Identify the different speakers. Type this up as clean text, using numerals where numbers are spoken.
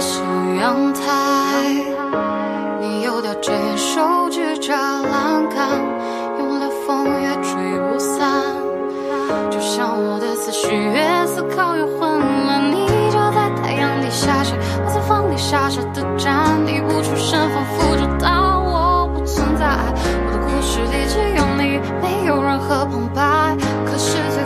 Speaker 1: 是阳台，你有条件手指扎栏杆，用了风越吹不散。就像我的思绪越思考越混乱，你就在太阳底下晒，我在房里傻傻的站，你不出声，仿佛知道我不存在。我的故事里只有你，没有任何旁白，可是最